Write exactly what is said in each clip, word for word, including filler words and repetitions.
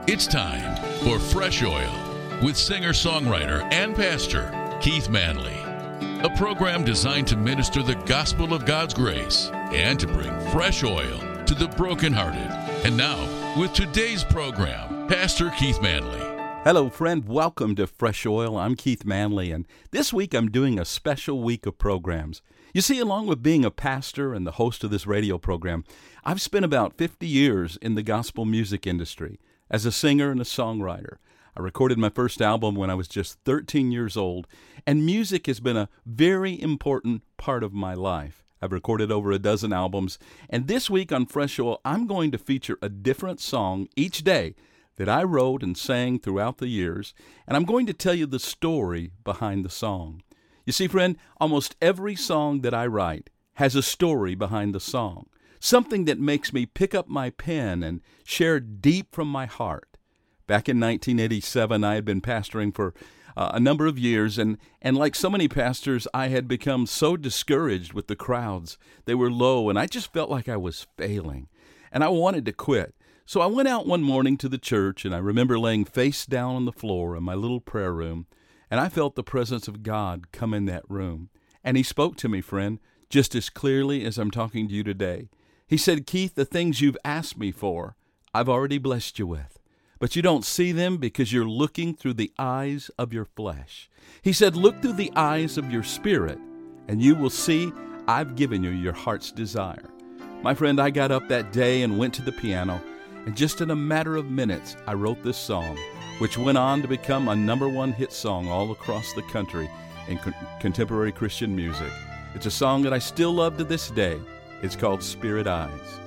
It's time for Fresh Oil with singer-songwriter and pastor Keith Manley, a program designed to minister the gospel of God's grace and to bring fresh oil to the brokenhearted. And now, with today's program, Pastor Keith Manley. Hello, friend. Welcome to Fresh Oil. I'm Keith Manley, and this week I'm doing a special week of programs. You see, along with being a pastor and the host of this radio program, I've spent about fifty years in the gospel music industry as a singer and a songwriter. I recorded my first album when I was just thirteen years old, and music has been a very important part of my life. I've recorded over a dozen albums, and this week on Fresh Oil, I'm going to feature a different song each day that I wrote and sang throughout the years, and I'm going to tell you the story behind the song. You see, friend, almost every song that I write has a story behind the song, something that makes me pick up my pen and share deep from my heart. Back in nineteen eighty-seven, I had been pastoring for uh, a number of years, and, and like so many pastors, I had become so discouraged with the crowds. They were low, and I just felt like I was failing, and I wanted to quit. So I went out one morning to the church, and I remember laying face down on the floor in my little prayer room, and I felt the presence of God come in that room. And He spoke to me, friend, just as clearly as I'm talking to you today. He said, Keith, the things you've asked me for, I've already blessed you with. But you don't see them because you're looking through the eyes of your flesh. He said, look through the eyes of your spirit, and you will see I've given you your heart's desire. My friend, I got up that day and went to the piano, and just in a matter of minutes, I wrote this song, which went on to become a number one hit song all across the country in co- contemporary Christian music. It's a song that I still love to this day. It's called Spirit Eyes.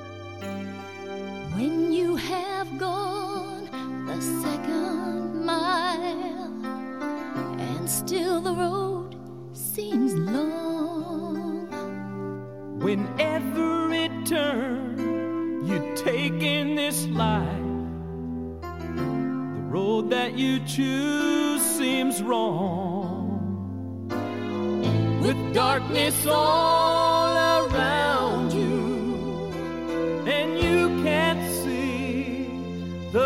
When you have gone the second mile and still the road seems long, when every turn you take in this life, the road that you choose seems wrong, with darkness all around you, and you can't see the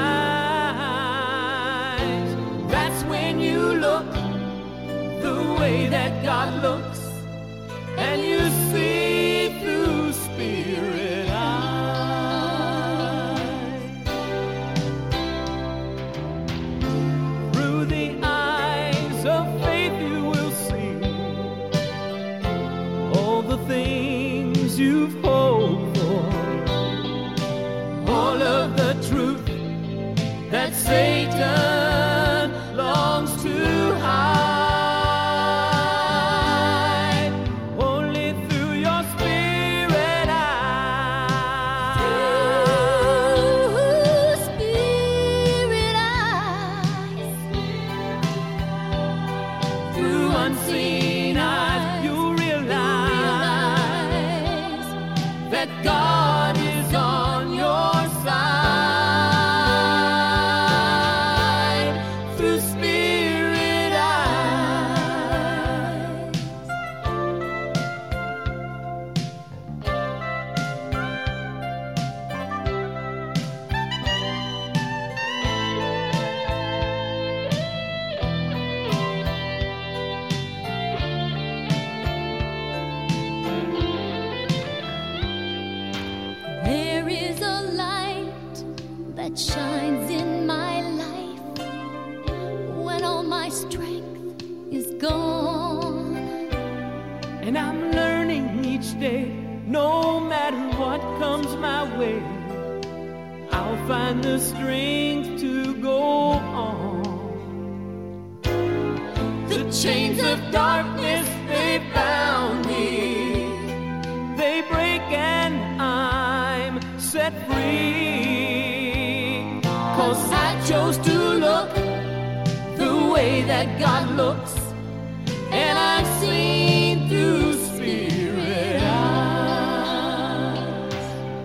prize. That's when you look the way that God looks, and you see through spirit eyes. Through the eyes of faith you will see all the things you've hoped for, all of the truth that Satan longs to hide. Only through your spirit eyes, through spirit eyes, through unseen eyes, you realize that God is on your side. Through spirit eyes. there is a light that shines in my life when all my strength is gone. And I'm learning each day, no matter what comes my way, I'll find the strength to go on. The chains of darkness, they bound me, they break and I'm set free. 'Cause I chose to look the way that God looks, and I've seen through spirit eyes.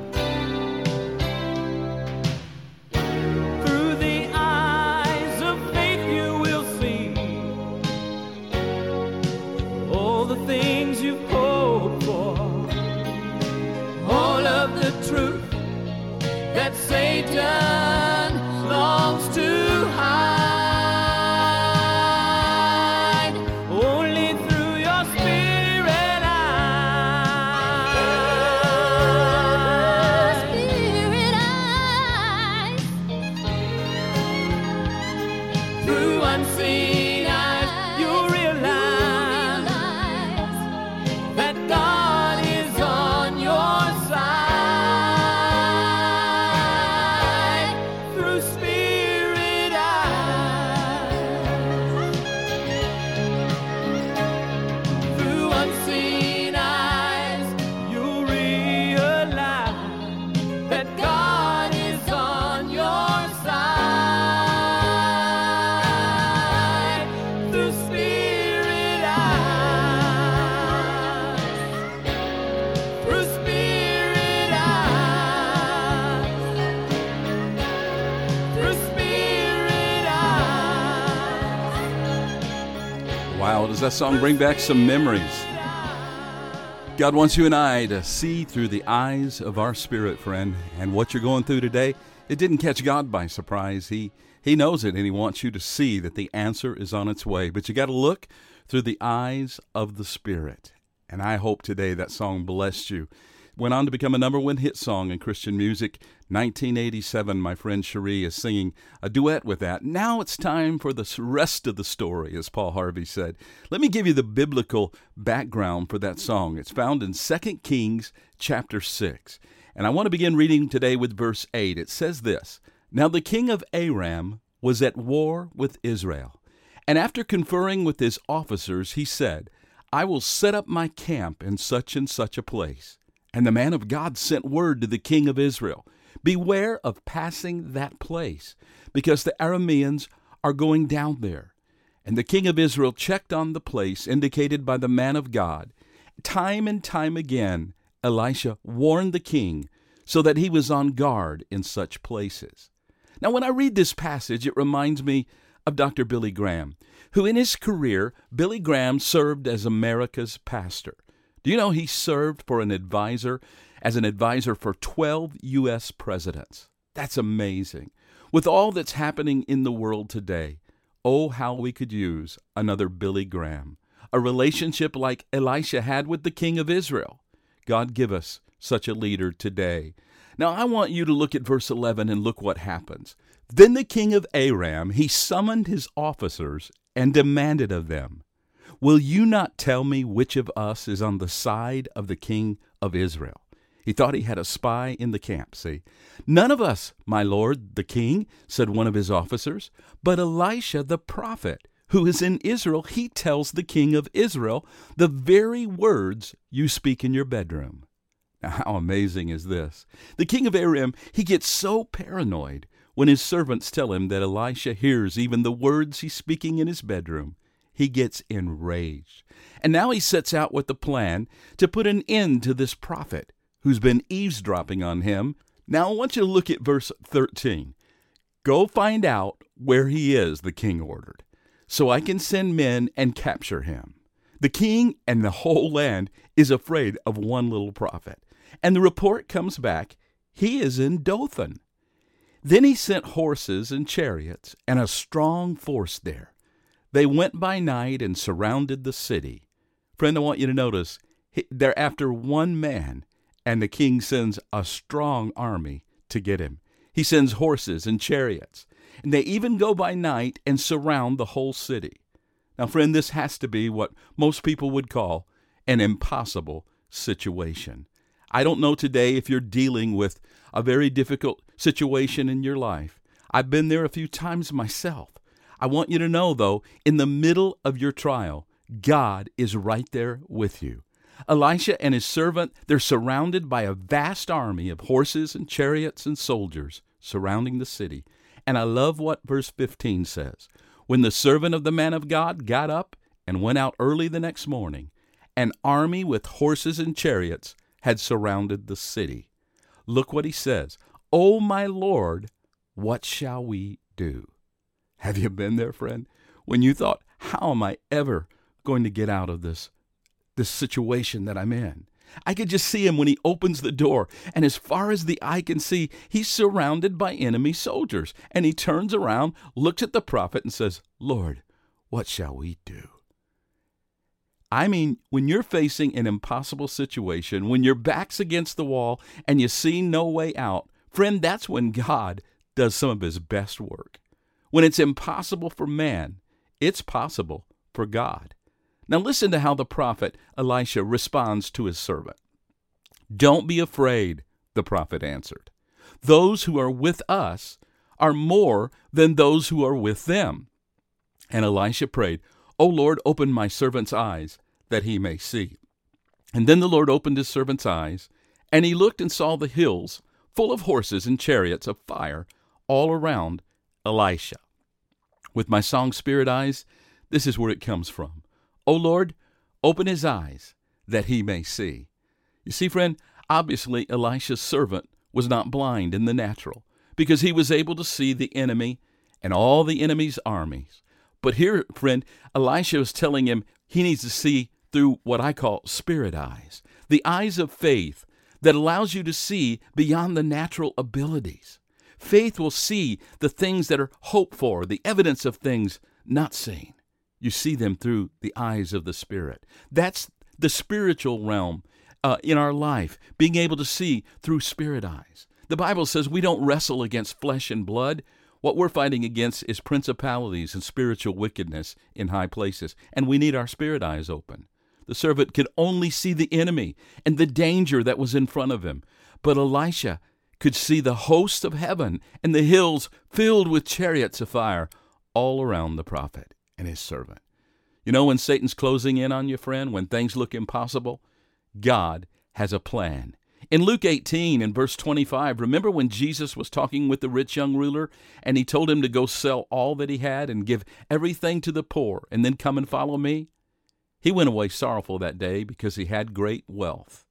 Through the eyes of faith you will see all the things you've hoped for, all of the truth that Satan longs unseen eyes, you realize that God is on your side through spirit eyes. Through unseen eyes, you realize that God is on your side through spirit eyes. Through spirit eyes. Through spirit eyes. Wow, does that song bring back some memories? God wants you and I to see through the eyes of our spirit, friend. And what you're going through today, it didn't catch God by surprise. He He knows it, and He wants you to see that the answer is on its way. But you got to look through the eyes of the Spirit. And I hope today that song blessed you. Went on to become a number one hit song in Christian music. nineteen eighty-seven, my friend Cherie is singing a duet with that. Now it's time for the rest of the story, as Paul Harvey said. Let me give you the biblical background for that song. It's found in Second Kings chapter six. And I want to begin reading today with verse eight. It says this, "Now the king of Aram was at war with Israel. And after conferring with his officers, he said, I will set up my camp in such and such a place. And the man of God sent word to the king of Israel, beware of passing that place, because the Arameans are going down there. And the king of Israel checked on the place indicated by the man of God. Time and time again, Elisha warned the king so that he was on guard in such places." Now, when I read this passage, it reminds me of Doctor Billy Graham, who in his career, Billy Graham served as America's pastor. Do you know he served for an advisor, as an advisor for twelve U S presidents? That's amazing. With all that's happening in the world today, oh, how we could use another Billy Graham, a relationship like Elisha had with the king of Israel. God give us such a leader today. Now, I want you to look at verse eleven and look what happens. Then the king of Aram, he summoned his officers and demanded of them, will you not tell me which of us is on the side of the king of Israel? He thought he had a spy in the camp, see? None of us, my lord, the king, said one of his officers, but Elisha the prophet, who is in Israel, he tells the king of Israel the very words you speak in your bedroom. Now, how amazing is this? The king of Aram, he gets so paranoid when his servants tell him that Elisha hears even the words he's speaking in his bedroom. He gets enraged. And now he sets out with the plan to put an end to this prophet who's been eavesdropping on him. Now I want you to look at verse thirteen. Go find out where he is, the king ordered, so I can send men and capture him. The king and the whole land is afraid of one little prophet. And the report comes back, he is in Dothan. Then he sent horses and chariots and a strong force there. They went by night and surrounded the city. Friend, I want you to notice, they're after one man, and the king sends a strong army to get him. He sends horses and chariots, and they even go by night and surround the whole city. Now, friend, this has to be what most people would call an impossible situation. I don't know today if you're dealing with a very difficult situation in your life. I've been there a few times myself. I want you to know, though, in the middle of your trial, God is right there with you. Elisha and his servant, they're surrounded by a vast army of horses and chariots and soldiers surrounding the city. And I love what verse fifteen says. When the servant of the man of God got up and went out early the next morning, an army with horses and chariots had surrounded the city. Look what he says. "O my Lord, what shall we do?" Have you been there, friend? When you thought, how am I ever going to get out of this, this situation that I'm in? I could just see him when he opens the door, and as far as the eye can see, he's surrounded by enemy soldiers. And he turns around, looks at the prophet, and says, Lord, what shall we do? I mean, when you're facing an impossible situation, when your back's against the wall and you see no way out, friend, that's when God does some of his best work. When it's impossible for man, It's possible for God. Now listen to how the prophet Elisha responds to his servant. "Don't be afraid," the prophet answered. "Those who are with us are more than those who are with them." And Elisha prayed, "O Lord, open my servant's eyes, that he may see." And then the Lord opened his servant's eyes, and he looked and saw the hills full of horses and chariots of fire all around Elisha. With my song Spirit Eyes, this is where it comes from. "O Lord, open his eyes, that he may see." You see, friend, obviously Elisha's servant was not blind in the natural, because he was able to see the enemy and all the enemy's armies. But here, friend, Elisha is telling him he needs to see through what I call spirit eyes, the eyes of faith that allows you to see beyond the natural abilities. Faith will see the things that are hoped for, the evidence of things not seen. You see them through the eyes of the Spirit. That's the spiritual realm uh, in our life, being able to see through spirit eyes. The Bible says we don't wrestle against flesh and blood. What we're fighting against is principalities and spiritual wickedness in high places, and we need our spirit eyes open. The servant could only see the enemy and the danger that was in front of him, but Elisha could see the hosts of heaven and the hills filled with chariots of fire all around the prophet and his servant. You know, when Satan's closing in on you, friend, when things look impossible, God has a plan. In Luke eighteen, in verse twenty-five, remember when Jesus was talking with the rich young ruler, and he told him to go sell all that he had and give everything to the poor, and then come and follow me? He went away sorrowful that day because he had great wealth.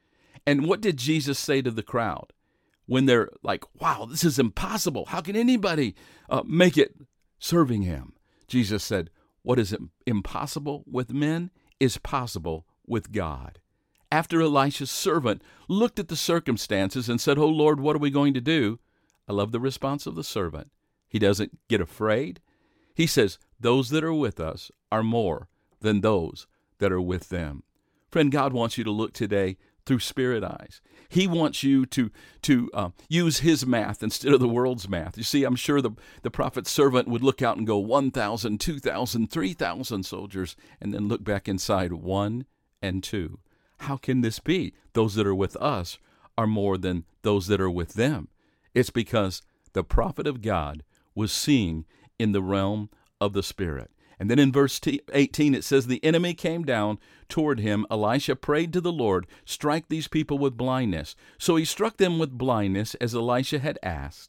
And what did Jesus say to the crowd when they're like, wow, this is impossible. How can anybody uh, make it serving him? Jesus said, what is impossible with men is possible with God. After Elisha's servant looked at the circumstances and said, oh, Lord, what are we going to do? I love the response of the servant. He doesn't get afraid. He says, those that are with us are more than those that are with them. Friend, God wants you to look today through spirit eyes. He wants you to to uh, use his math instead of the world's math. You see, I'm sure the, the prophet's servant would look out and go one thousand, two thousand, three thousand soldiers, and then look back inside one and two. How can this be? Those that are with us are more than those that are with them. It's because the prophet of God was seeing in the realm of the Spirit. And then in verse eighteen, it says, the enemy came down toward him. Elisha prayed to the Lord, strike these people with blindness. So he struck them with blindness as Elisha had asked.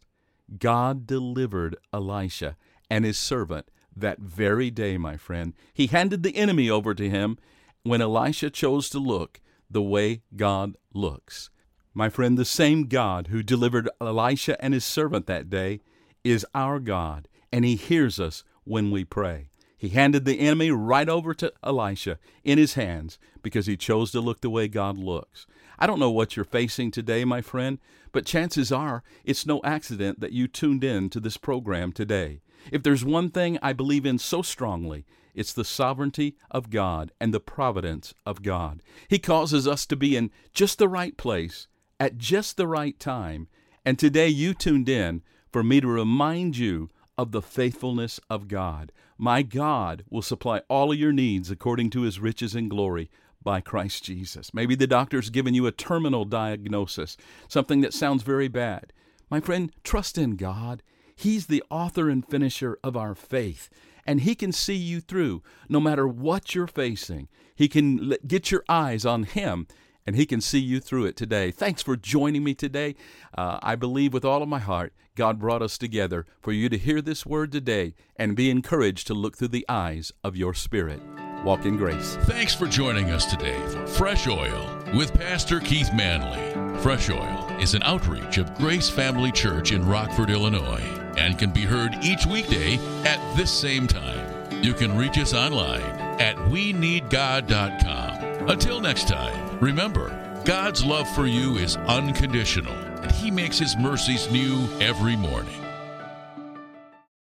God delivered Elisha and his servant that very day, my friend. He handed the enemy over to him when Elisha chose to look the way God looks. My friend, the same God who delivered Elisha and his servant that day is our God, and he hears us when we pray. He handed the enemy right over to Elisha in his hands because he chose to look the way God looks. I don't know what you're facing today, my friend, but chances are it's no accident that you tuned in to this program today. If there's one thing I believe in so strongly, it's the sovereignty of God and the providence of God. He causes us to be in just the right place at just the right time. And today you tuned in for me to remind you of the faithfulness of God. My God will supply all of your needs according to his riches and glory by Christ Jesus. Maybe the doctor's given you a terminal diagnosis, something that sounds very bad. My friend, trust in God. He's the author and finisher of our faith, and he can see you through no matter what you're facing. He can get your eyes on him, and he can see you through it today. Thanks for joining me today. Uh, I believe with all of my heart, God brought us together for you to hear this word today and be encouraged to look through the eyes of your spirit. Walk in grace. Thanks for joining us today for Fresh Oil with Pastor Keith Manley. Fresh Oil is an outreach of Grace Family Church in Rockford, Illinois, and can be heard each weekday at this same time. You can reach us online at we need god dot com. Until next time, remember, God's love for you is unconditional, and he makes his mercies new every morning.